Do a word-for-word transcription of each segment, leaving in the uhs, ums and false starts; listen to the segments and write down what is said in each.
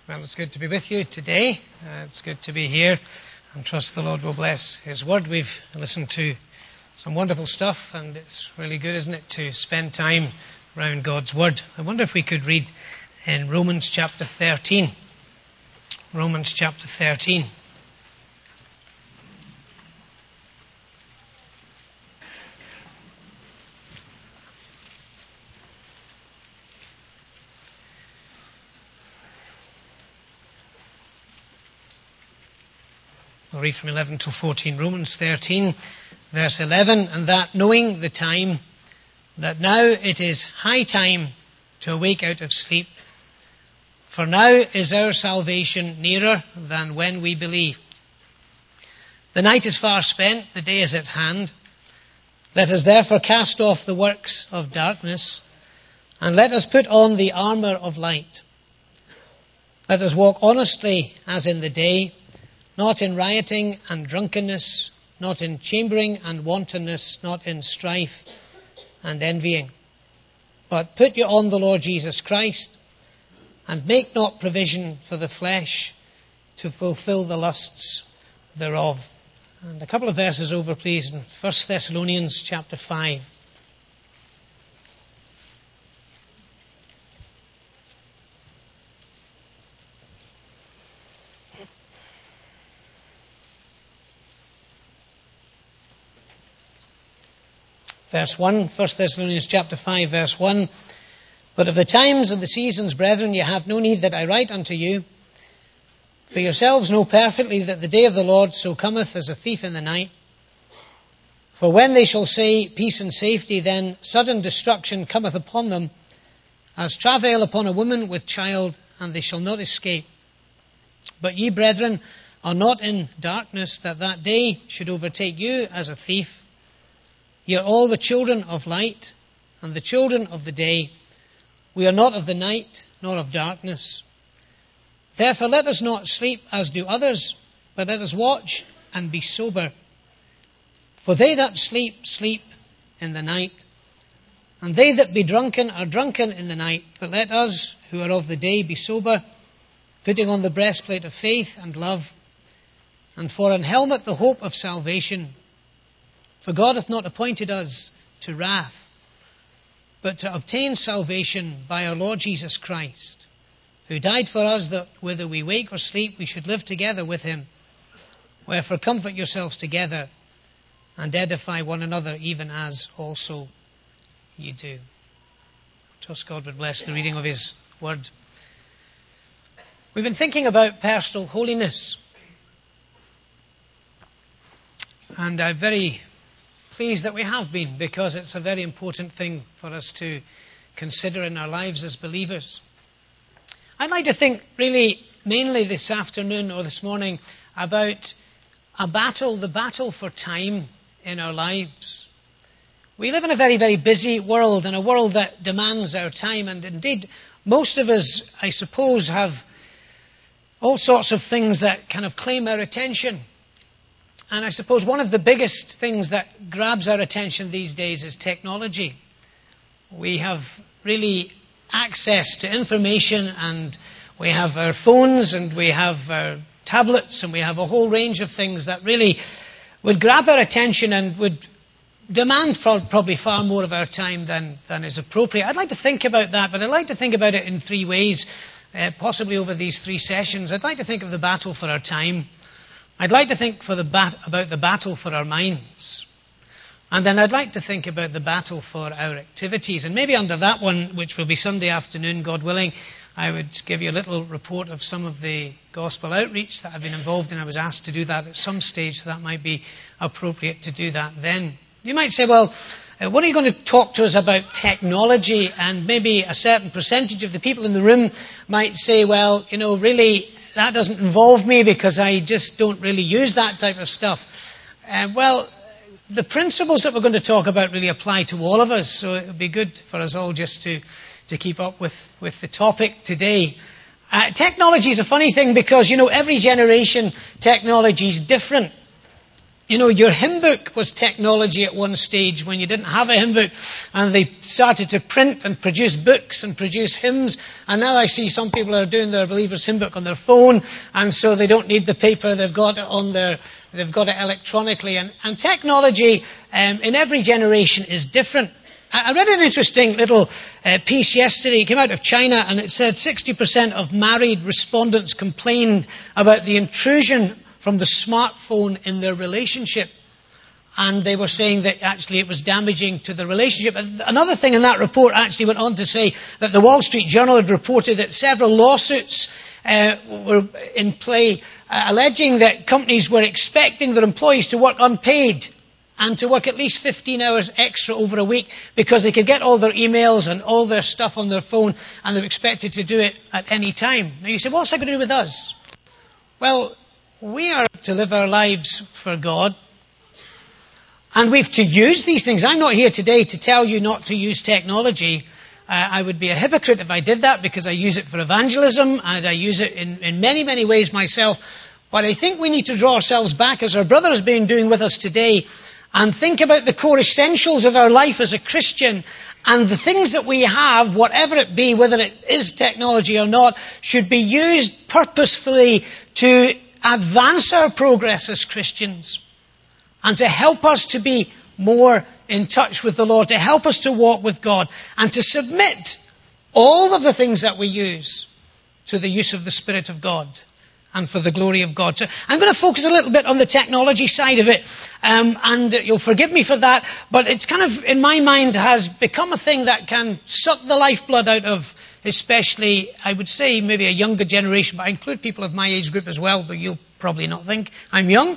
Well, it's good to be with you today. Uh, it's good to be here and trust the Lord will bless His Word. We've listened to some wonderful stuff and it's really good, isn't it, to spend time around God's Word. I wonder if we could read in Romans chapter thirteen. Romans chapter thirteen. I'll read from eleven to fourteen. Romans thirteen, verse eleven. And that knowing the time, that now it is high time to awake out of sleep. For now is our salvation nearer than when we believe. The night is far spent, the day is at hand. Let us therefore cast off the works of darkness, and let us put on the armour of light. Let us walk honestly as in the day, not in rioting and drunkenness, not in chambering and wantonness, not in strife and envying. But put you on the Lord Jesus Christ, and make not provision for the flesh to fulfill the lusts thereof. And a couple of verses over, please, in First Thessalonians chapter five. Verse one, First Thessalonians chapter five, verse one. But of the times and the seasons, brethren, ye have no need that I write unto you. For yourselves know perfectly that the day of the Lord so cometh as a thief in the night. For when they shall say peace and safety, then sudden destruction cometh upon them, as travail upon a woman with child, and they shall not escape. But ye, brethren, are not in darkness, that that day should overtake you as a thief. Ye are all the children of light, and the children of the day. We are not of the night, nor of darkness. Therefore let us not sleep as do others, but let us watch and be sober. For they that sleep, sleep in the night. And they that be drunken are drunken in the night. But let us, who are of the day, be sober, putting on the breastplate of faith and love, and for an helmet the hope of salvation. For God hath not appointed us to wrath, but to obtain salvation by our Lord Jesus Christ, who died for us, that whether we wake or sleep, we should live together with him. Wherefore comfort yourselves together, and edify one another, even as also ye do. Trust God would bless the reading of his word. We've been thinking about personal holiness. And I'm very pleased that we have been, because it's a very important thing for us to consider in our lives as believers. I'd like to think really mainly this afternoon or this morning about a battle, the battle for time in our lives. We live in a very, very busy world, and a world that demands our time, and indeed most of us, I suppose, have all sorts of things that kind of claim our attention. And I suppose one of the biggest things that grabs our attention these days is technology. We have really access to information, and we have our phones, and we have our tablets, and we have a whole range of things that really would grab our attention and would demand for probably far more of our time than, than is appropriate. I'd like to think about that, but I'd like to think about it in three ways, uh, possibly over these three sessions. I'd like to think of the battle for our time. I'd like to think for the bat- about the battle for our minds. And then I'd like to think about the battle for our activities. And maybe under that one, which will be Sunday afternoon, God willing, I would give you a little report of some of the gospel outreach that I've been involved in. I was asked to do that at some stage, so that might be appropriate to do that then. You might say, well, uh, what are you going to talk to us about technology? And maybe a certain percentage of the people in the room might say, well, you know, really, that doesn't involve me because I just don't really use that type of stuff. Uh, well, the principles that we're going to talk about really apply to all of us, so it would be good for us all just to, to keep up with, with the topic today. Uh, technology is a funny thing because, you know, every generation technology is different. You know, your hymn book was technology at one stage when you didn't have a hymn book, and they started to print and produce books and produce hymns, and now I see some people are doing their Believer's Hymn Book on their phone, and so they don't need the paper, they've got it on their, they've got it electronically, and, and technology um, in every generation is different. I read an interesting little uh, piece yesterday. It came out of China, and it said sixty percent of married respondents complained about the intrusion from the smartphone in their relationship. And they were saying that actually it was damaging to the relationship. Another thing in that report actually went on to say that the Wall Street Journal had reported that several lawsuits uh, were in play, uh, alleging that companies were expecting their employees to work unpaid and to work at least fifteen hours extra over a week because they could get all their emails and all their stuff on their phone, and they were expected to do it at any time. Now you say, what's that going to do with us? Well, we are to live our lives for God, and we've to use these things. I'm not here today to tell you not to use technology. Uh, I would be a hypocrite if I did that, because I use it for evangelism, and I use it in, in many, many ways myself. But I think we need to draw ourselves back, as our brother has been doing with us today, and think about the core essentials of our life as a Christian, and the things that we have, whatever it be, whether it is technology or not, should be used purposefully to advance our progress as Christians, and to help us to be more in touch with the Lord, to help us to walk with God, and to submit all of the things that we use to the use of the Spirit of God and for the glory of God. So I'm going to focus a little bit on the technology side of it, um, and you'll forgive me for that, but it's kind of, in my mind, has become a thing that can suck the lifeblood out of, especially, I would say, maybe a younger generation, but I include people of my age group as well, though you'll probably not think I'm young.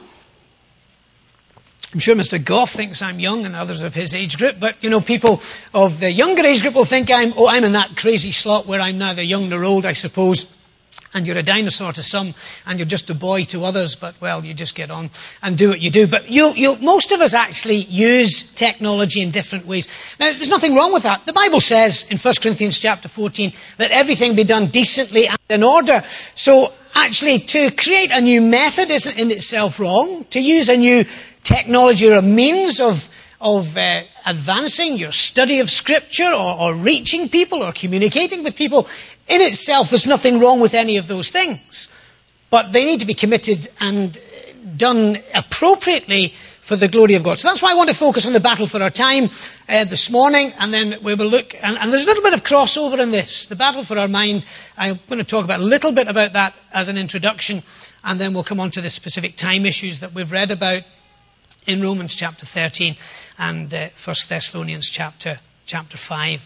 I'm sure Mister Goff thinks I'm young, and others of his age group, but, you know, people of the younger age group will think I'm, oh, I'm in that crazy slot where I'm neither young nor old, I suppose. And you're a dinosaur to some, and you're just a boy to others, but, well, you just get on and do what you do. But you, you, most of us actually use technology in different ways. Now, there's nothing wrong with that. The Bible says in First Corinthians chapter fourteen that everything be done decently and in order. So, actually, to create a new method isn't in itself wrong. To use a new technology or a means of of uh, advancing your study of Scripture, or, or reaching people, or communicating with people, in itself, there's nothing wrong with any of those things. But they need to be committed and done appropriately for the glory of God. So that's why I want to focus on the battle for our time uh, this morning, and then we will look, and, and there's a little bit of crossover in this, the battle for our mind. I'm going to talk about a little bit about that as an introduction, and then we'll come on to the specific time issues that we've read about in Romans chapter thirteen and uh, First Thessalonians chapter chapter five.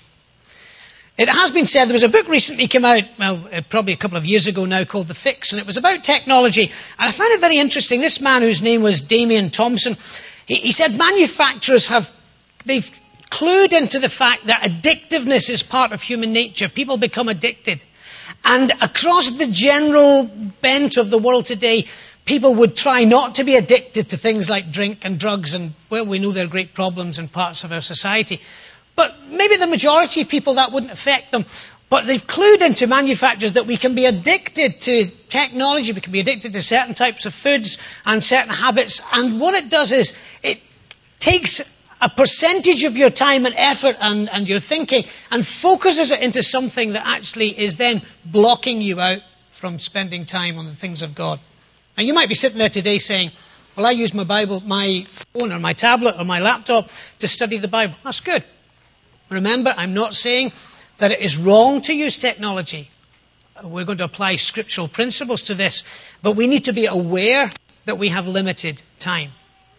It has been said, there was a book recently came out, well, uh, probably a couple of years ago now, called The Fix, and it was about technology. And I found it very interesting. This man, whose name was Damian Thompson, he, he said manufacturers have, they've clued into the fact that addictiveness is part of human nature. People become addicted. And across the general bent of the world today, people would try not to be addicted to things like drink and drugs, and, well, we know they're great problems in parts of our society. But maybe the majority of people, that wouldn't affect them. But they've clued into manufacturers that we can be addicted to technology, we can be addicted to certain types of foods and certain habits. And what it does is it takes a percentage of your time and effort and, and your thinking and focuses it into something that actually is then blocking you out from spending time on the things of God. And you might be sitting there today saying, well, I use my Bible, my phone or my tablet or my laptop to study the Bible. That's good. Remember, I'm not saying that it is wrong to use technology. We're going to apply scriptural principles to this, but we need to be aware that we have limited time.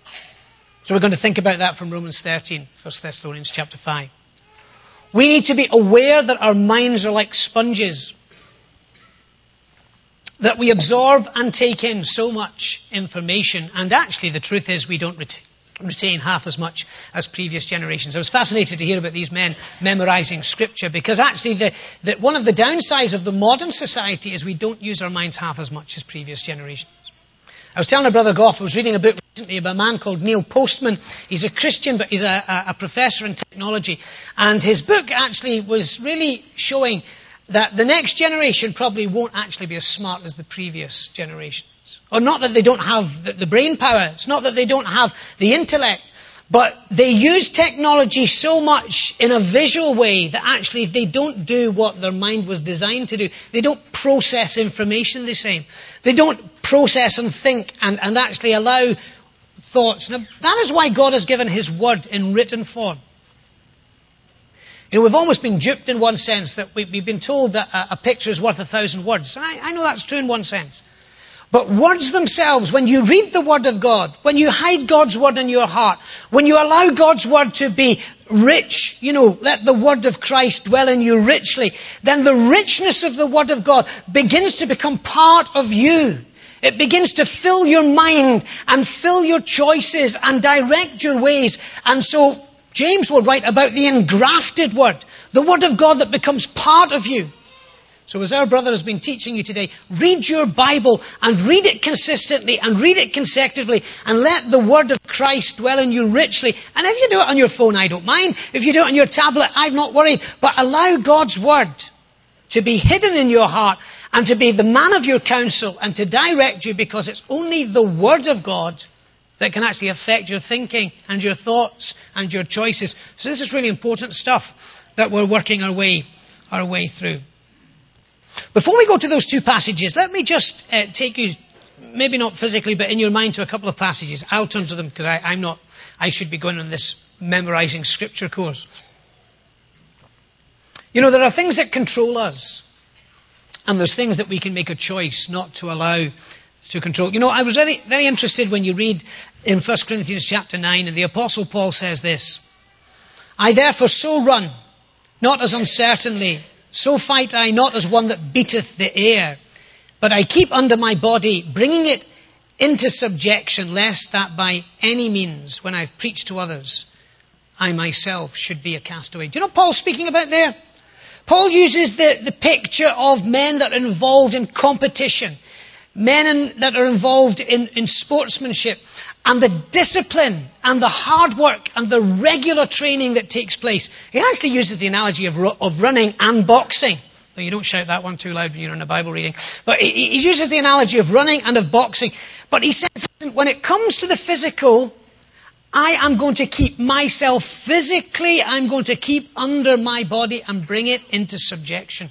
So we're going to think about that from Romans thirteen, First Thessalonians chapter five. We need to be aware that our minds are like sponges, that we absorb and take in so much information, and actually the truth is we don't retain retain half as much as previous generations. I was fascinated to hear about these men memorizing Scripture, because actually the, the, one of the downsides of the modern society is we don't use our minds half as much as previous generations. I was telling our brother Goff, I was reading a book recently about a man called Neil Postman. He's a Christian, but he's a, a, a professor in technology. And his book actually was really showing that the next generation probably won't actually be as smart as the previous generations. Or not that they don't have the, the brain power. It's not that they don't have the intellect. But they use technology so much in a visual way that actually they don't do what their mind was designed to do. They don't process information the same. They don't process and think and, and actually allow thoughts. Now, that is why God has given His Word in written form. You know, we've almost been duped in one sense, that we, we've been told that a, a picture is worth a thousand words. I, I know that's true in one sense. But words themselves, when you read the Word of God, when you hide God's Word in your heart, when you allow God's Word to be rich, you know, let the Word of Christ dwell in you richly, then the richness of the Word of God begins to become part of you. It begins to fill your mind and fill your choices and direct your ways. And so James will write about the engrafted Word, the Word of God that becomes part of you. So as our brother has been teaching you today, read your Bible and read it consistently and read it consecutively and let the Word of Christ dwell in you richly. And if you do it on your phone, I don't mind. If you do it on your tablet, I'm not worried. But allow God's Word to be hidden in your heart and to be the man of your counsel and to direct you, because it's only the Word of God that can actually affect your thinking and your thoughts and your choices. So this is really important stuff that we're working our way, our way through. Before we go to those two passages, let me just uh, take you, maybe not physically, but in your mind, to a couple of passages. I'll turn to them because I, I'm not, I should be going on this memorizing scripture course. You know, there are things that control us. And there's things that we can make a choice not to allow to control. You know, I was very, very interested when you read in First Corinthians chapter nine, and the Apostle Paul says this: I therefore so run, not as uncertainly, so fight I not as one that beateth the air, but I keep under my body, bringing it into subjection, lest that by any means, when I've preached to others, I myself should be a castaway. Do you know what Paul's speaking about there? Paul uses the, the picture of men that are involved in competition, men in, that are involved in, in sportsmanship, and the discipline and the hard work and the regular training that takes place. He actually uses the analogy of, of running and boxing. Though you don't shout that one too loud when you're in a Bible reading. But he, he uses the analogy of running and of boxing. But he says, when it comes to the physical, I am going to keep myself physically, I'm going to keep under my body and bring it into subjection.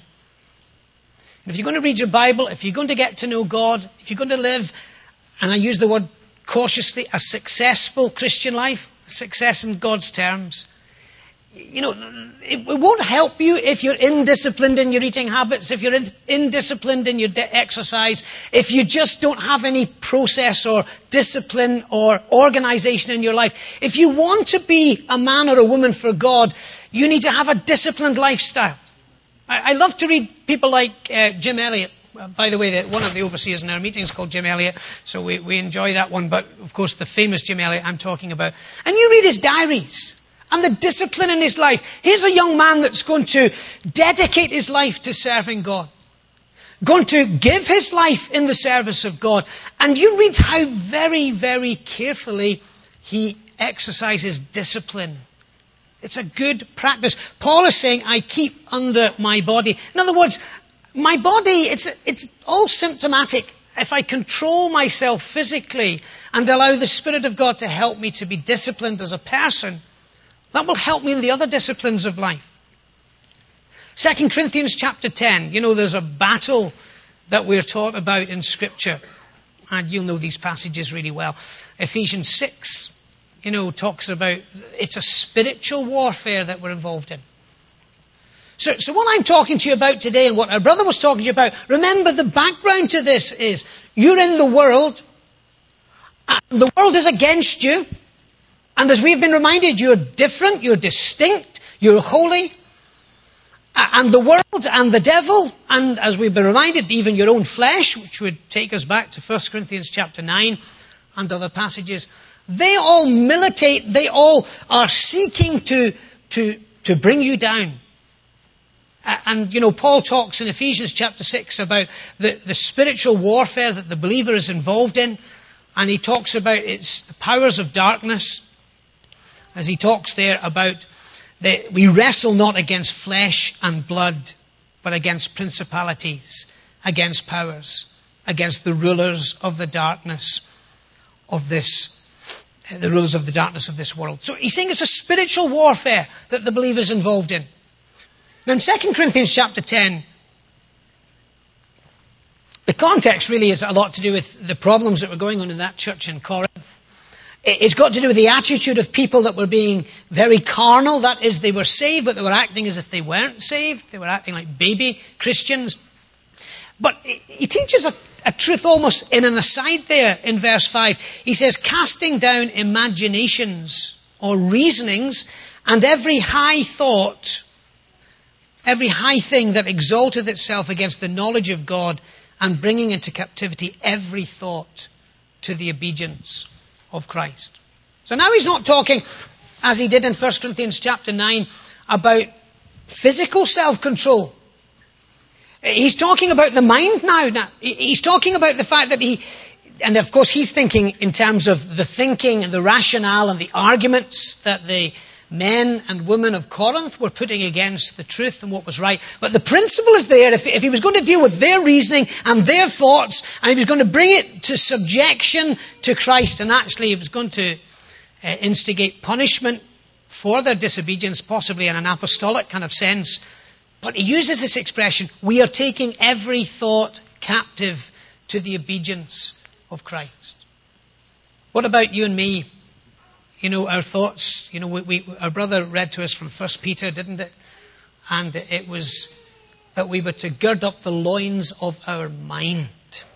And if you're going to read your Bible, if you're going to get to know God, if you're going to live, and I use the word cautiously, a successful Christian life, success in God's terms, you know, it won't help you if you're indisciplined in your eating habits, if you're indisciplined in your exercise, if you just don't have any process or discipline or organization in your life. If you want to be a man or a woman for God, you need to have a disciplined lifestyle. I, I love to read people like uh, Jim Elliot. Uh, by the way, the, one of the overseers in our meeting is called Jim Elliot, so we, we enjoy that one. But, of course, the famous Jim Elliot I'm talking about. And you read his diaries and the discipline in his life. Here's a young man that's going to dedicate his life to serving God, going to give his life in the service of God. And you read how very, very carefully he exercises discipline. It's a good practice. Paul is saying, I keep under my body. In other words, my body, it's, it's all symptomatic. If I control myself physically and allow the Spirit of God to help me to be disciplined as a person, that will help me in the other disciplines of life. Second Corinthians chapter ten. You know, there's a battle that we're taught about in Scripture. And you'll know these passages really well. Ephesians six, you know, talks about it's a spiritual warfare that we're involved in. So, so what I'm talking to you about today and what our brother was talking to you about, remember the background to this is you're in the world and the world is against you. And as we've been reminded, you're different, you're distinct, you're holy. And the world and the devil, and as we've been reminded, even your own flesh, which would take us back to First Corinthians chapter nine and other passages, they all militate, they all are seeking to, to, to bring you down. And, you know, Paul talks in Ephesians chapter six about the, the spiritual warfare that the believer is involved in. And he talks about its the powers of darkness. As he talks there about that we wrestle not against flesh and blood, but against principalities, against powers, against the rulers of the darkness of this, the rulers of the darkness of this world. So he's saying it's a spiritual warfare that the believer's involved in. Now in Second Corinthians chapter ten, the context really has a lot to do with the problems that were going on in that church in Corinth. It's got to do with the attitude of people that were being very carnal. That is, they were saved, but they were acting as if they weren't saved. They were acting like baby Christians. But he teaches a, a truth almost in an aside there in verse five. He says, casting down imaginations or reasonings and every high thought, every high thing that exalteth itself against the knowledge of God, and bringing into captivity every thought to the obedience of Christ. So now he's not talking, as he did in First Corinthians chapter nine, about physical self-control. He's talking about the mind now. now. He's talking about the fact that he, and of course he's thinking in terms of the thinking and the rationale and the arguments that the men and women of Corinth were putting against the truth and what was right. But the principle is there. If, if he was going to deal with their reasoning and their thoughts, and he was going to bring it to subjection to Christ, and actually he was going to uh, instigate punishment for their disobedience, possibly in an apostolic kind of sense. But he uses this expression, we are taking every thought captive to the obedience of Christ. What about you and me? You know, our thoughts, you know, we, we, our brother read to us from First Peter, didn't it? And it was that we were to gird up the loins of our mind.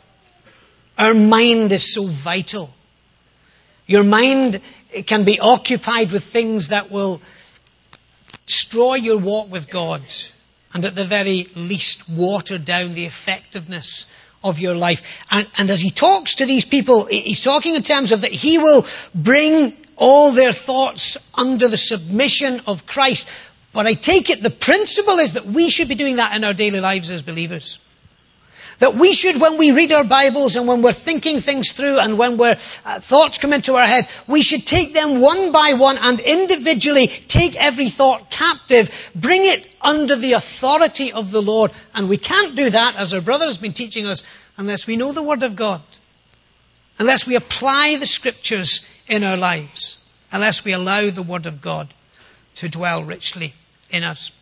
Our mind is so vital. Your mind can be occupied with things that will destroy your walk with God, and at the very least water down the effectiveness of your life. And, and as he talks to these people, he's talking in terms of that he will bring all their thoughts under the submission of Christ. But I take it the principle is that we should be doing that in our daily lives as believers. That we should, when we read our Bibles and when we're thinking things through and when we're, uh, thoughts come into our head, we should take them one by one and individually take every thought captive, bring it under the authority of the Lord. And we can't do that, as our brother has been teaching us, unless we know the Word of God. Unless we apply the Scriptures in our lives. Unless we allow the Word of God to dwell richly in us.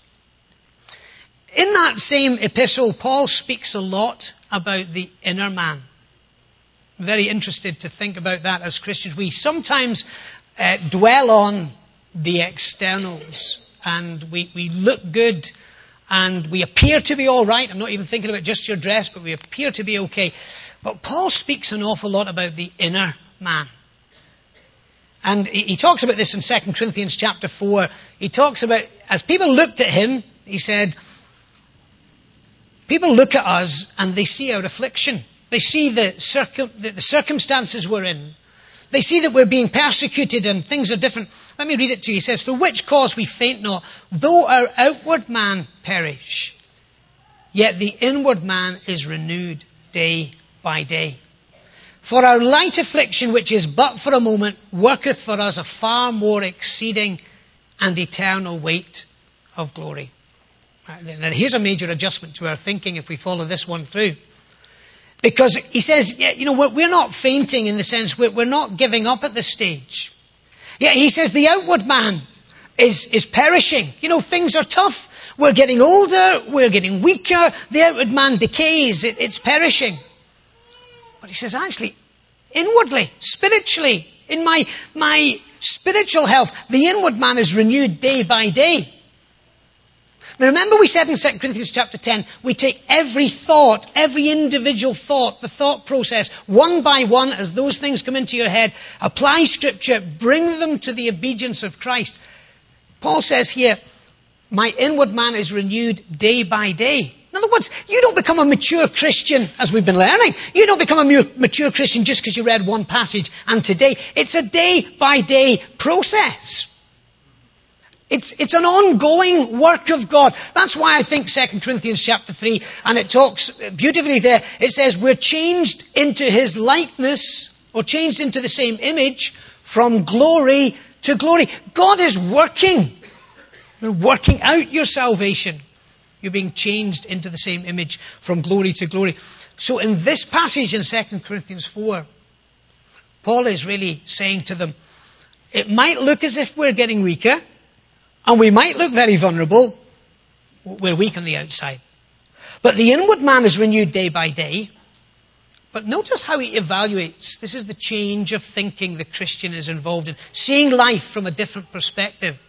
In that same epistle, Paul speaks a lot about the inner man. I'm very interested to think about that as Christians. We sometimes uh, dwell on the externals, and we, we look good, and we appear to be all right. I'm not even thinking about just your dress, but we appear to be okay. But Paul speaks an awful lot about the inner man. And he, he talks about this in Second Corinthians chapter four. He talks about, as people looked at him, he said, people look at us and they see our affliction. They see the, circum, the, the circumstances we're in. They see that we're being persecuted and things are different. Let me read it to you. He says, for which cause we faint not, though our outward man perish, yet the inward man is renewed day by day. For our light affliction, which is but for a moment, worketh for us a far more exceeding and eternal weight of glory. Now, here's a major adjustment to our thinking if we follow this one through. Because he says, yeah, you know, we're, we're not fainting in the sense we're, we're not giving up at this stage. Yeah, he says the outward man is, is perishing. You know, things are tough. We're getting older. We're getting weaker. The outward man decays. It, it's perishing. But he says, actually, inwardly, spiritually, in my, my spiritual health, the inward man is renewed day by day. Now remember we said in Second Corinthians chapter ten, we take every thought, every individual thought, the thought process, one by one as those things come into your head, apply Scripture, bring them to the obedience of Christ. Paul says here, my inward man is renewed day by day. In other words, you don't become a mature Christian, as we've been learning. You don't become a mature Christian just because you read one passage and today. It's a day by day process. It's, it's an ongoing work of God. That's why I think Second Corinthians chapter three, and it talks beautifully there, it says we're changed into his likeness, or changed into the same image, from glory to glory. God is working. Working out your salvation You're being changed into the same image from glory to glory. So in this passage in Second Corinthians four, Paul is really saying to them, it might look as if we're getting weaker, and we might look very vulnerable. We're weak on the outside. But the inward man is renewed day by day. But notice how he evaluates. This is the change of thinking the Christian is involved in. Seeing life from a different perspective.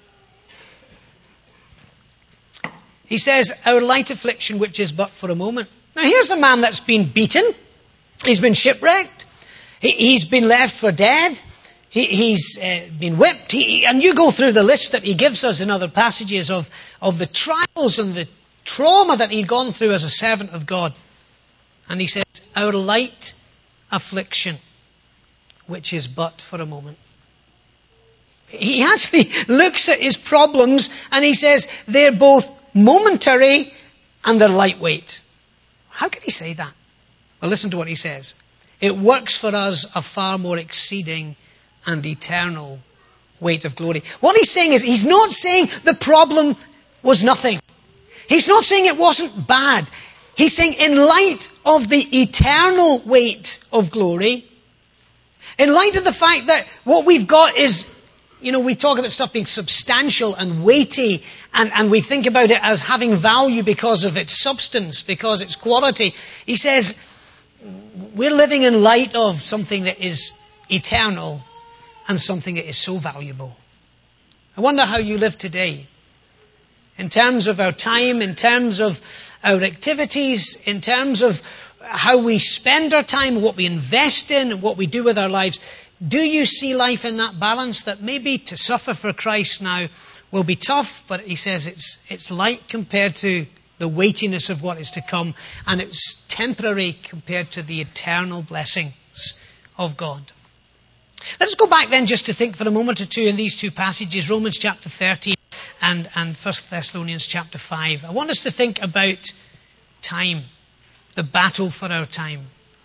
He says, our light affliction, which is but for a moment. Now here's a man that's been beaten. He's been shipwrecked. He, he's been left for dead. He, he's uh, been whipped. He, and you go through the list that he gives us in other passages of, of the trials and the trauma that he'd gone through as a servant of God. And he says, our light affliction, which is but for a moment. He actually looks at his problems and he says, they're both momentary and they're lightweight. How can he say that? Well, listen to what he says. It works for us a far more exceeding and eternal weight of glory. What he's saying is, he's not saying the problem was nothing. He's not saying it wasn't bad. He's saying in light of the eternal weight of glory, in light of the fact that what we've got is, you know, we talk about stuff being substantial and weighty, and, and we think about it as having value because of its substance, because its quality. He says, we're living in light of something that is eternal and something that is so valuable. I wonder how you live today. In terms of our time, in terms of our activities, in terms of how we spend our time, what we invest in, what we do with our lives. Do you see life in that balance that maybe to suffer for Christ now will be tough, but he says it's it's light compared to the weightiness of what is to come, and it's temporary compared to the eternal blessings of God. Let's go back then just to think for a moment or two in these two passages, Romans chapter thirteen and, and First Thessalonians chapter five. I want us to think about time, the battle for our time.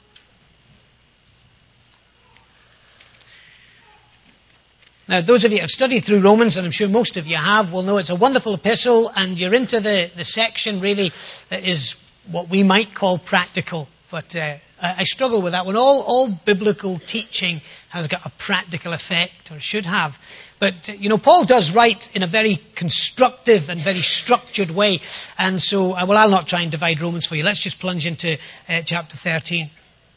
Now, those of you who have studied through Romans, and I'm sure most of you have, will know it's a wonderful epistle, and you're into the, the section really that is what we might call practical. But uh, I struggle with that one. All, all biblical teaching has got a practical effect, or should have. But, uh, you know, Paul does write in a very constructive and very structured way. And so, uh, well, I'll not try and divide Romans for you. Let's just plunge into uh, chapter thirteen.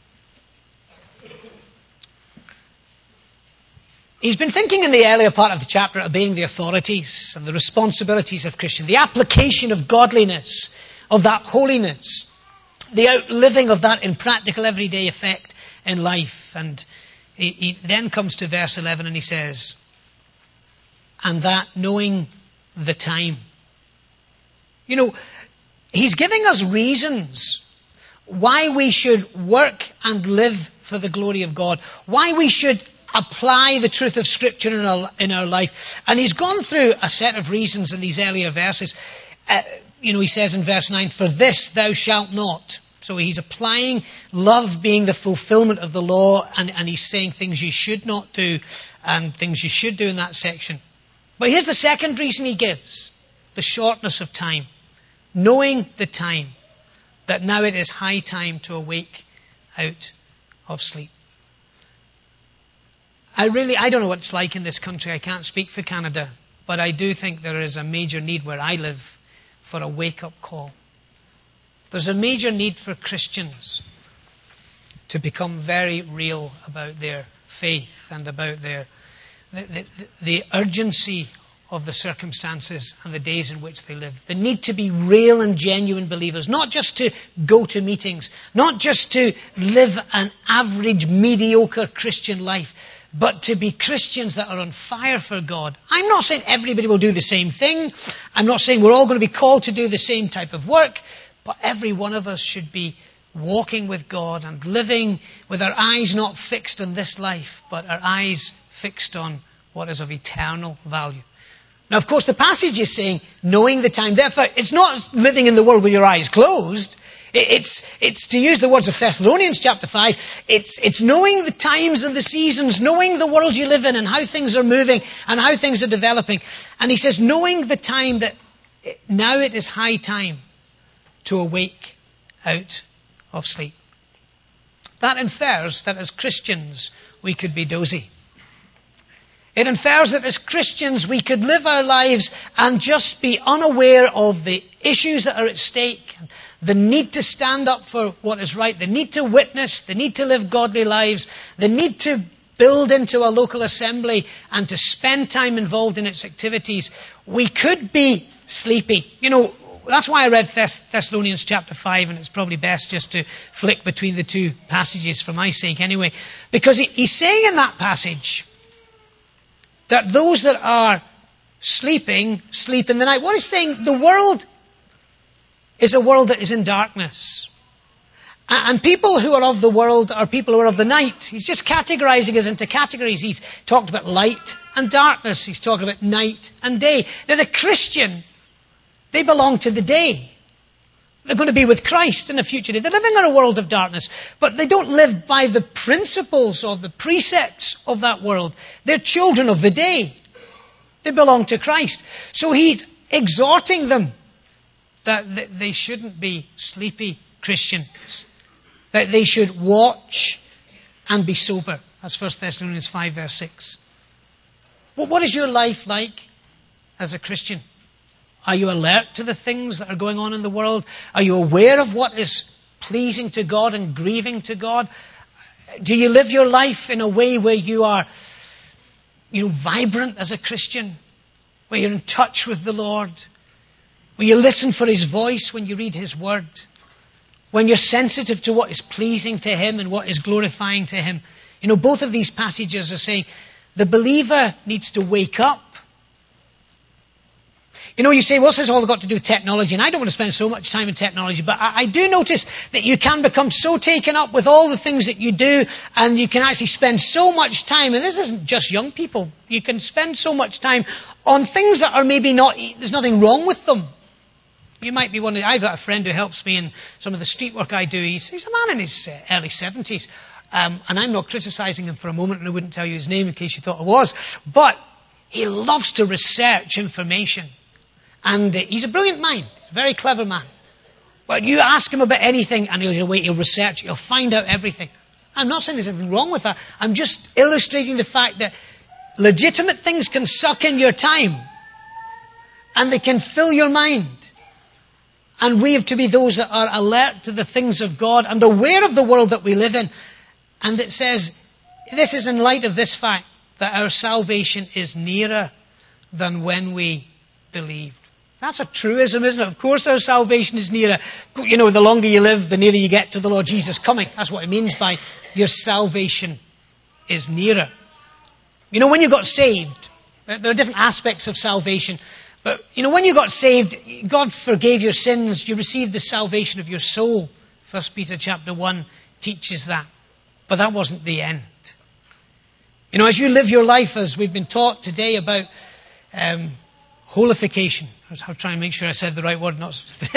He's been thinking in the earlier part of the chapter obeying the authorities and the responsibilities of Christian, the application of godliness, of that holiness, the outliving of that in practical everyday effect in life. And he, he then comes to verse eleven and he says, and that knowing the time. You know, he's giving us reasons why we should work and live for the glory of God, why we should apply the truth of Scripture in our, in our life. And he's gone through a set of reasons in these earlier verses. Uh, you know, he says in verse nine, for this thou shalt not. So he's applying love being the fulfillment of the law, and, and he's saying things you should not do and things you should do in that section. But here's the second reason he gives, the shortness of time. Knowing the time, that now it is high time to awake out of sleep. I really, I don't know what it's like in this country. I can't speak for Canada. But I do think there is a major need where I live for a wake-up call. There's a major need for Christians to become very real about their faith and about their the, the, the urgency of the circumstances and the days in which they live. The need to be real and genuine believers, not just to go to meetings, not just to live an average, mediocre Christian life, but to be Christians that are on fire for God. I'm not saying everybody will do the same thing. I'm not saying we're all going to be called to do the same type of work, but every one of us should be walking with God and living with our eyes not fixed on this life, but our eyes fixed on what is of eternal value. Now, of course, the passage is saying, knowing the time. Therefore, it's not living in the world with your eyes closed. It's, it's to use the words of Thessalonians chapter five, it's, it's knowing the times and the seasons, knowing the world you live in and how things are moving and how things are developing. And he says, knowing the time that now it is high time to awake out of sleep. That infers that as Christians we could be dozy. It infers that as Christians we could live our lives and just be unaware of the issues that are at stake, the need to stand up for what is right, the need to witness, the need to live godly lives, the need to build into a local assembly and to spend time involved in its activities. We could be sleepy. You know, that's why I read Thess- Thessalonians chapter five, and it's probably best just to flick between the two passages for my sake anyway. Because he, he's saying in that passage that those that are sleeping, sleep in the night. What he's saying, the world is a world that is in darkness. And people who are of the world are people who are of the night. He's just categorizing us into categories. He's talked about light and darkness. He's talking about night and day. Now the Christian, they belong to the day. They're going to be with Christ in the future day. They're living in a world of darkness, but they don't live by the principles or the precepts of that world. They're children of the day. They belong to Christ. So he's exhorting them that they shouldn't be sleepy Christians, that they should watch and be sober. That's First Thessalonians five, verse six. Well, what is your life like as a Christian? Are you alert to the things that are going on in the world? Are you aware of what is pleasing to God and grieving to God? Do you live your life in a way where you are, you know, vibrant as a Christian? Where you're in touch with the Lord? Where you listen for His voice when you read His Word? When you're sensitive to what is pleasing to Him and what is glorifying to Him? You know, both of these passages are saying the believer needs to wake up. You know, you say, what's this all got to do with technology? And I don't want to spend so much time in technology, but I, I do notice that you can become so taken up with all the things that you do, and you can actually spend so much time, and this isn't just young people, you can spend so much time on things that are maybe not, there's nothing wrong with them. You might be wondering, I've got a friend who helps me in some of the street work I do. He's, he's a man in his uh, early seventies, um, and I'm not criticizing him for a moment, and I wouldn't tell you his name in case you thought I was, but he loves to research information. And uh, he's a brilliant mind, a very clever man. But you ask him about anything and he'll wait, he'll research, he'll find out everything. I'm not saying there's anything wrong with that. I'm just illustrating the fact that legitimate things can suck in your time and they can fill your mind. And we have to be those that are alert to the things of God and aware of the world that we live in. And it says, this is in light of this fact, that our salvation is nearer than when we believed. That's a truism, isn't it? Of course our salvation is nearer. You know, the longer you live, the nearer you get to the Lord Jesus coming. That's what it means by your salvation is nearer. You know, when you got saved, there are different aspects of salvation. But, you know, when you got saved, God forgave your sins. You received the salvation of your soul. First Peter chapter one teaches that. But that wasn't the end. You know, as you live your life, as we've been taught today about um, holification. I was trying to make sure I said the right word, not,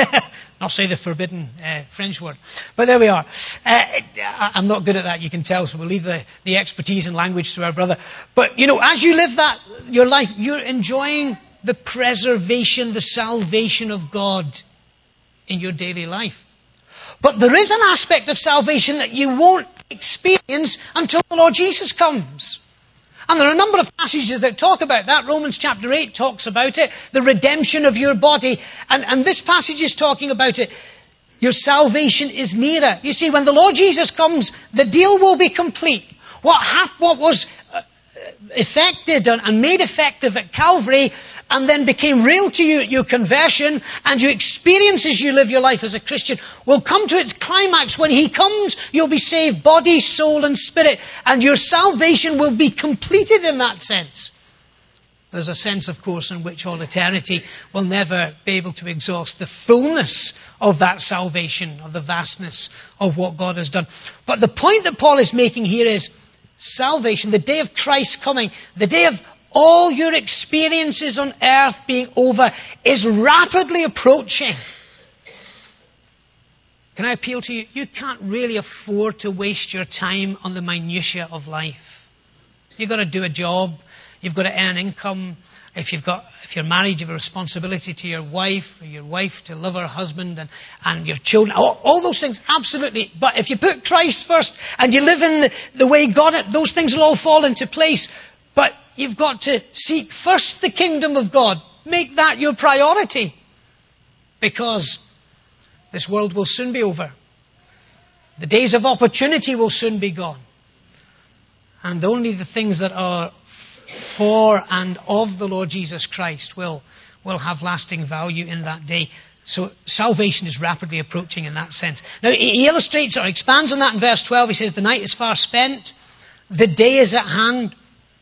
not say the forbidden uh, French word. But there we are. Uh, I'm not good at that, you can tell, so we'll leave the, the expertise in language to our brother. But, you know, as you live that, your life, you're enjoying the preservation, the salvation of God in your daily life. But there is an aspect of salvation that you won't experience until the Lord Jesus comes. And there are a number of passages that talk about that. Romans chapter eight talks about it, the redemption of your body. And, and this passage is talking about it. Your salvation is nearer. You see, when the Lord Jesus comes, the deal will be complete. What, hap- what was uh, effected and made effective at Calvary and then became real to you at your conversion and you experience as you live your life as a Christian will come to its climax. When He comes, you'll be saved body, soul and spirit, and your salvation will be completed in that sense. There's a sense, of course, in which all eternity will never be able to exhaust the fullness of that salvation, of the vastness of what God has done. But the point that Paul is making here is salvation, the day of Christ coming, the day of all your experiences on earth being over, is rapidly approaching. Can I appeal to you? You can't really afford to waste your time on the minutiae of life. You've got to do a job. You've got to earn income. If you've got, if you're married, you have a responsibility to your wife, or your wife to love her husband and, and your children. All, all those things, absolutely. But if you put Christ first and you live in the, the way God, those things will all fall into place. But you've got to seek first the kingdom of God. Make that your priority. Because this world will soon be over. The days of opportunity will soon be gone. And only the things that are for and of the Lord Jesus Christ will, will have lasting value in that day. So salvation is rapidly approaching in that sense. Now he illustrates or expands on that in verse twelve. He says, the night is far spent. The day is at hand.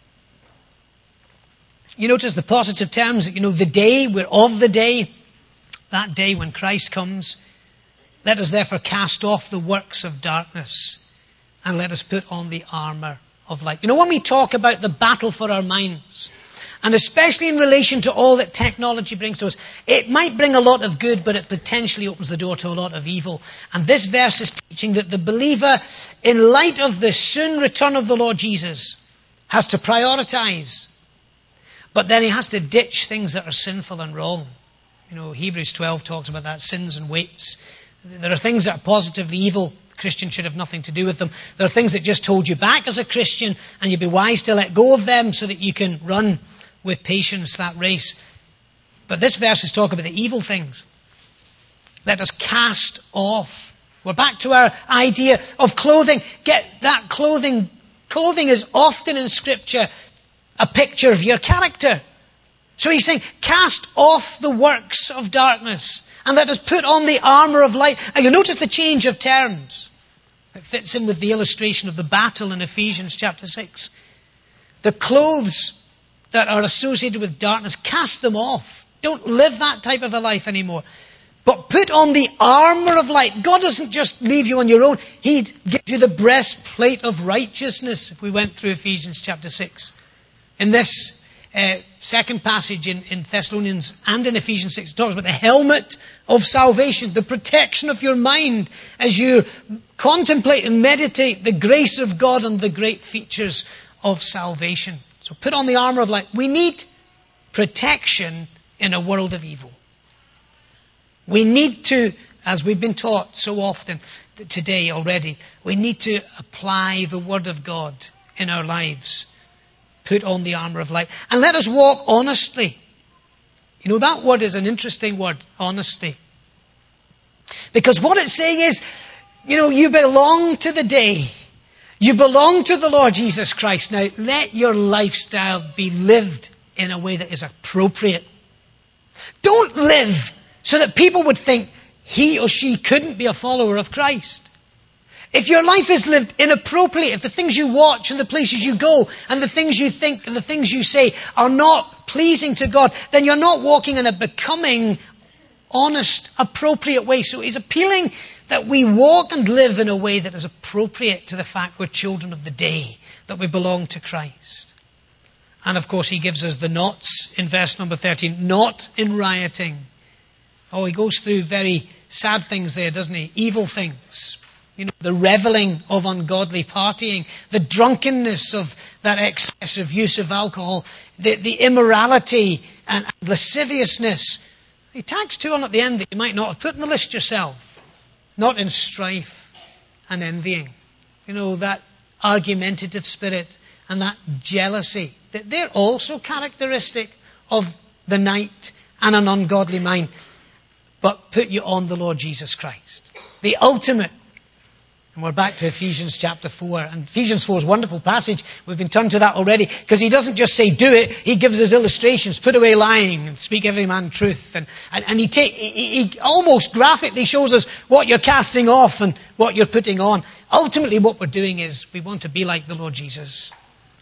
You notice the positive terms, you know, the day, we're of the day, that day when Christ comes. Let us therefore cast off the works of darkness and let us put on the armour of light. You know, when we talk about the battle for our minds, and especially in relation to all that technology brings to us, it might bring a lot of good, but it potentially opens the door to a lot of evil. And this verse is teaching that the believer, in light of the soon return of the Lord Jesus, has to prioritise. But then he has to ditch things that are sinful and wrong. You know, Hebrews twelve talks about that, sins and weights. There are things that are positively evil. Christians should have nothing to do with them. There are things that just hold you back as a Christian, and you'd be wise to let go of them so that you can run with patience that race. But this verse is talking about the evil things. Let us cast off. We're back to our idea of clothing. Get that clothing. Clothing is often in Scripture a picture of your character. So he's saying, cast off the works of darkness and let us put on the armour of light. And you'll notice the change of terms. It fits in with the illustration of the battle in Ephesians chapter six. The clothes that are associated with darkness, cast them off. Don't live that type of a life anymore. But put on the armour of light. God doesn't just leave you on your own. He gives you the breastplate of righteousness, if we went through Ephesians chapter six. In this uh, second passage in, in Thessalonians and in Ephesians six, it talks about the helmet of salvation, the protection of your mind as you contemplate and meditate the grace of God and the great features of salvation. So put on the armour of light. We need protection in a world of evil. We need to, as we've been taught so often today already, we need to apply the Word of God in our lives. Put on the armour of light. And let us walk honestly. You know, that word is an interesting word, honesty. Because what it's saying is, you know, you belong to the day. You belong to the Lord Jesus Christ. Now, let your lifestyle be lived in a way that is appropriate. Don't live so that people would think he or she couldn't be a follower of Christ. If your life is lived inappropriately, if the things you watch and the places you go and the things you think and the things you say are not pleasing to God, then you're not walking in a becoming, honest, appropriate way. So he's appealing that we walk and live in a way that is appropriate to the fact we're children of the day, that we belong to Christ. And of course he gives us the nots in verse number thirteen, not in rioting. Oh, he goes through very sad things there, doesn't he? Evil things. You know, the reveling of ungodly partying, the drunkenness of that excessive use of alcohol, the, the immorality and lasciviousness. He tags two on at the end that you might not have put in the list yourself. Not in strife and envying. You know, that argumentative spirit and that jealousy. They're also characteristic of the night and an ungodly mind. But put you on the Lord Jesus Christ. The ultimate. And we're back to Ephesians chapter four. And Ephesians four is a wonderful passage. We've been turned to that already. Because he doesn't just say do it. He gives us illustrations. Put away lying and speak every man truth. And, and, and he, take, he, he almost graphically shows us what you're casting off and what you're putting on. Ultimately what we're doing is we want to be like the Lord Jesus.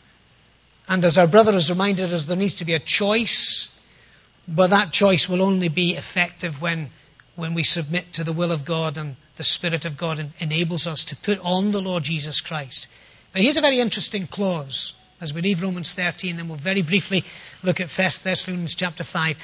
And as our brother has reminded us, there needs to be a choice. But that choice will only be effective when, when we submit to the will of God and the Spirit of God enables us to put on the Lord Jesus Christ. But here's a very interesting clause. As we read Romans thirteen, then we'll very briefly look at First Thessalonians chapter five.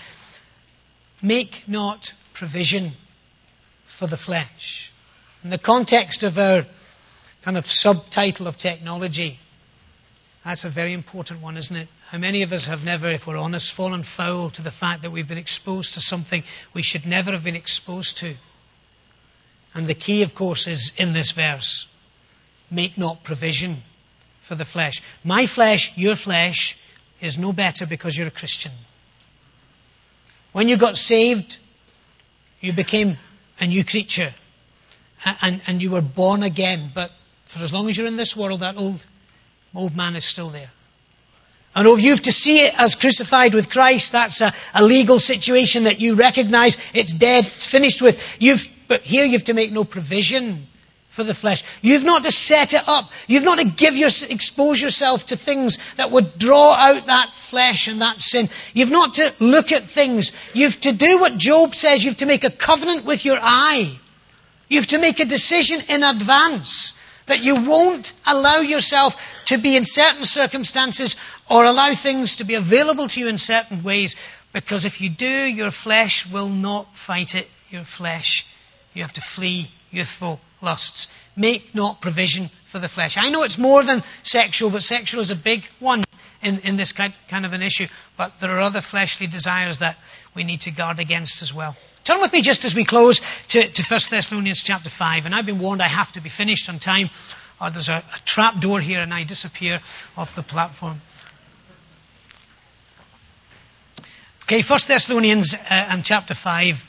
Make not provision for the flesh. In the context of our kind of subtitle of technology, That's a very important one, isn't it? How many of us have never, if we're honest, fallen foul to the fact that we've been exposed to something we should never have been exposed to? And the key, of course, is in this verse. Make not provision for the flesh. My flesh, your flesh, is no better because you're a Christian. When you got saved, you became a new creature. And, and you were born again. But for as long as you're in this world, that old, old man is still there. And if you have to see it as crucified with Christ, that's a, a legal situation that you recognize. It's dead, it's finished with. You've, but here you have to make no provision for the flesh. You've not to set it up. You've not to give your, expose yourself to things that would draw out that flesh and that sin. You've not to look at things. You've to do what Job says. You've to make a covenant with your eye. You've to make a decision in advance that you won't allow yourself to be in certain circumstances or allow things to be available to you in certain ways, because if you do, your flesh will not fight it. Your flesh, you have to flee youthful lusts. Make not provision for the flesh. I know it's more than sexual, but sexual is a big one in, in this kind, kind of an issue. But there are other fleshly desires that we need to guard against as well. Turn with me just as we close to, to First Thessalonians chapter five. And I've been warned I have to be finished on time. Or there's a, a trap door here and I disappear off the platform. Okay, First Thessalonians uh, and chapter five.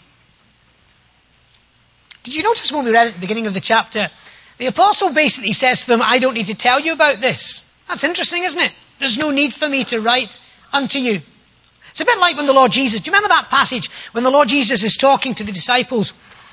Did you notice when we read at the beginning of the chapter, the apostle basically says to them, I don't need to tell you about this. That's interesting, isn't it? There's no need for me to write unto you. It's a bit like when the Lord Jesus, do you remember that passage when the Lord Jesus is talking to the disciples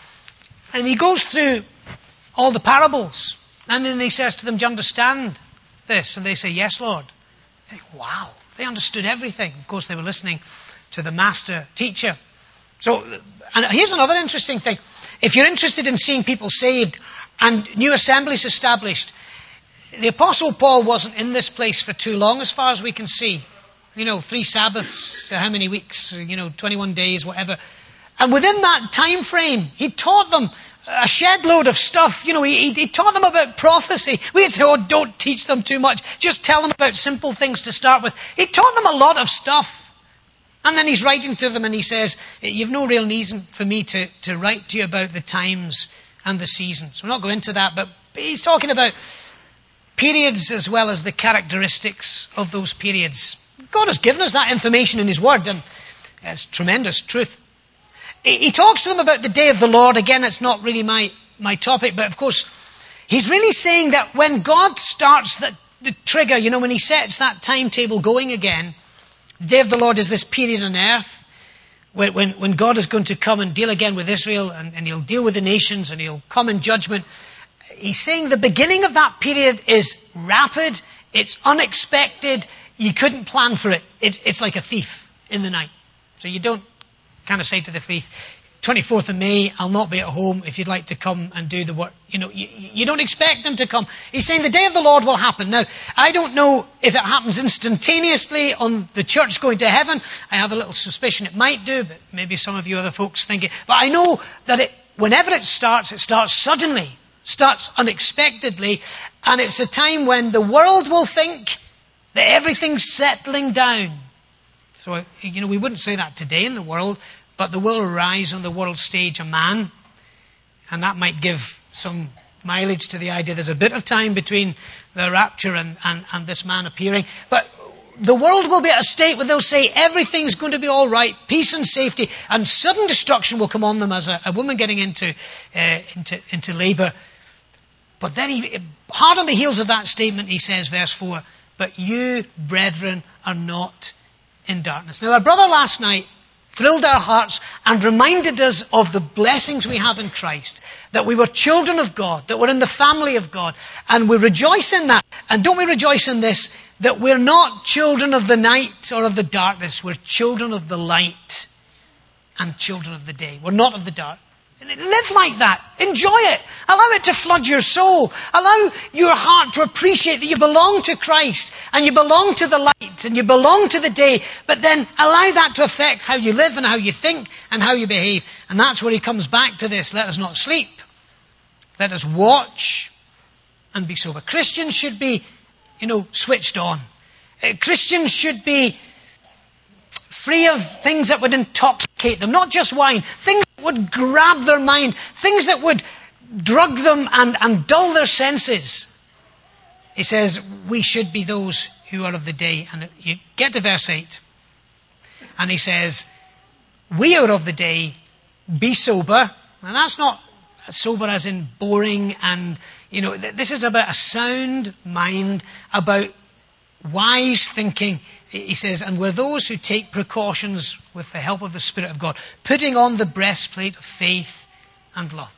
and he goes through all the parables and then he says to them, do you understand this? And they say, yes, Lord. They think, wow, they understood everything. Of course, they were listening to the master teacher. So, and here's another interesting thing. If you're interested in seeing people saved and new assemblies established, the Apostle Paul wasn't in this place for too long as far as we can see. You know, three Sabbaths, how many weeks, you know, twenty-one days, whatever. And within that time frame, he taught them a shed load of stuff. You know, he, he taught them about prophecy. We'd say, oh, don't teach them too much. Just tell them about simple things to start with. He taught them a lot of stuff. And then he's writing to them and he says, you've no real reason for me to, to write to you about the times and the seasons. We're not going into that, but he's talking about periods as well as the characteristics of those periods. God has given us that information in his word, and it's tremendous truth. He talks to them about the day of the Lord. Again, it's not really my, my topic, but of course, he's really saying that when God starts the, the trigger, you know, when he sets that timetable going again, the day of the Lord is this period on earth when, when, when God is going to come and deal again with Israel, and, and he'll deal with the nations, and he'll come in judgment. He's saying the beginning of that period is rapid, it's unexpected, you couldn't plan for it. It's, it's like a thief in the night. So you don't kind of say to the thief, twenty-fourth of May, I'll not be at home if you'd like to come and do the work. You know, you, you don't expect him to come. He's saying the day of the Lord will happen. Now, I don't know if it happens instantaneously on the church going to heaven. I have a little suspicion it might do, but maybe some of you other folks think it. But I know that it, whenever it starts, it starts suddenly, starts unexpectedly, and it's a time when the world will think that everything's settling down. So, you know, we wouldn't say that today in the world, but there will arise on the world stage a man, and that might give some mileage to the idea there's a bit of time between the rapture and, and, and this man appearing. But the world will be at a state where they'll say everything's going to be all right, peace and safety, and sudden destruction will come on them as a, a woman getting into, uh, into, into labour. But then, he, hard on the heels of that statement, he says, verse four, but you, brethren, are not in darkness. Now, our brother last night thrilled our hearts and reminded us of the blessings we have in Christ, that we were children of God, that we're in the family of God, and we rejoice in that. And don't we rejoice in this, that we're not children of the night or of the darkness, we're children of the light and children of the day. We're not of the dark. Live like that. Enjoy it. Allow it to flood your soul. Allow your heart to appreciate that you belong to Christ and you belong to the light and you belong to the day. But then allow that to affect how you live and how you think and how you behave. And that's where he comes back to this. Let us not sleep. Let us watch and be sober. Christians should be you know, switched on. Uh, Christians should be free of things that would intoxicate them, not just wine, things that would grab their mind, things that would drug them and, and dull their senses. He says we should be those who are of the day. And you get to verse eight, and he says, we are of the day, be sober. And that's not sober as in boring, and, you know, this is about a sound mind, about wise thinking. He says, and we're those who take precautions with the help of the Spirit of God, putting on the breastplate of faith and love.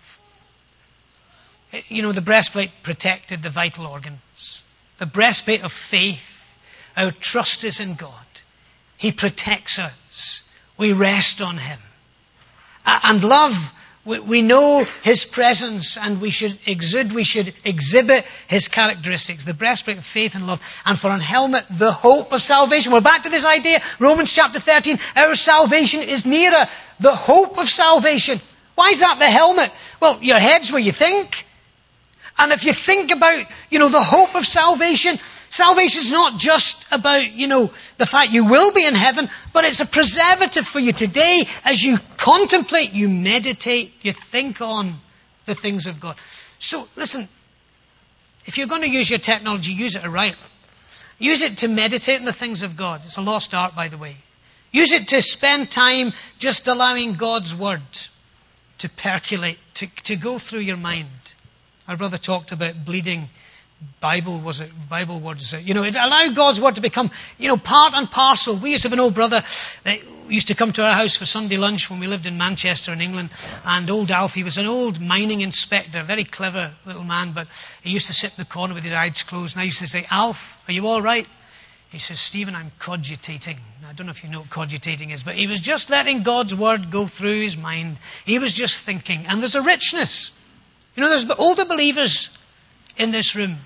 You know, the breastplate protected the vital organs. The breastplate of faith, our trust is in God. He protects us. We rest on him. And love, we know his presence, and we should exude, we should exhibit his characteristics. The breastplate of faith and love. And for an helmet, the hope of salvation. We're back to this idea. Romans chapter thirteen. Our salvation is nearer. The hope of salvation. Why is that the helmet? Well, your head's where you think. And if you think about, you know, the hope of salvation, salvation is not just about, you know, the fact you will be in heaven, but it's a preservative for you today as you contemplate, you meditate, you think on the things of God. So, listen, if you're going to use your technology, use it right. Use it to meditate on the things of God. It's a lost art, by the way. Use it to spend time just allowing God's word to percolate, to, to go through your mind. Our brother talked about bleeding Bible, was it Bible words? You know, it allowed God's word to become, you know, part and parcel. We used to have an old brother that used to come to our house for Sunday lunch when we lived in Manchester in England. And old Alfie was an old mining inspector, a very clever little man, but he used to sit in the corner with his eyes closed. And I used to say, Alf, are you all right? He says, Stephen, I'm cogitating. I don't know if you know what cogitating is, but he was just letting God's word go through his mind. He was just thinking. And there's a richness. You know, there's older believers in this room,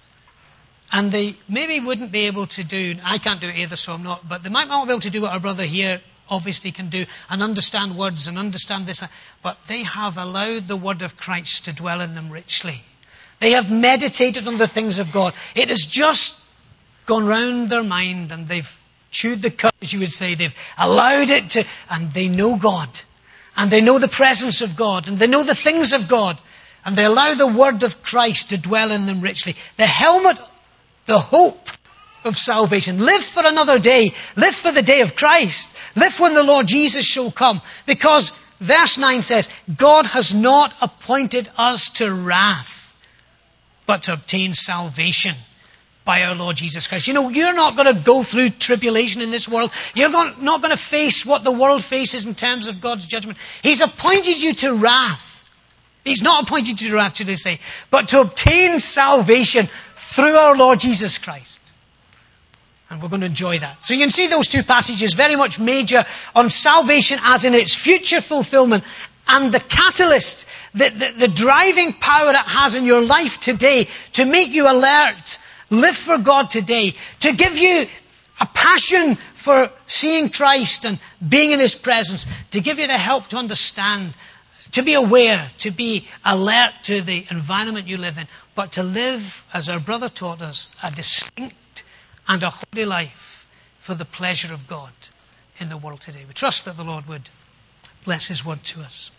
and they maybe wouldn't be able to do, I can't do it either, so I'm not, but they might not be able to do what our brother here obviously can do, and understand words and understand this, but they have allowed the word of Christ to dwell in them richly. They have meditated on the things of God. It has just gone round their mind, and they've chewed the cud, as you would say. They've allowed it to, and they know God, and they know the presence of God, and they know the things of God. And they allow the word of Christ to dwell in them richly. The helmet, the hope of salvation. Live for another day. Live for the day of Christ. Live when the Lord Jesus shall come. Because verse nine says, God has not appointed us to wrath, but to obtain salvation by our Lord Jesus Christ. You know, you're not going to go through tribulation in this world. You're not going to face what the world faces in terms of God's judgment. He's appointed you to wrath. He's not appointed you to wrath, should I say, but to obtain salvation through our Lord Jesus Christ. And we're going to enjoy that. So you can see those two passages very much major on salvation as in its future fulfillment, and the catalyst, the, the, the driving power it has in your life today to make you alert, live for God today, to give you a passion for seeing Christ and being in his presence, to give you the help to understand, to be aware, to be alert to the environment you live in, but to live, as our brother taught us, a distinct and a holy life for the pleasure of God in the world today. We trust that the Lord would bless his word to us.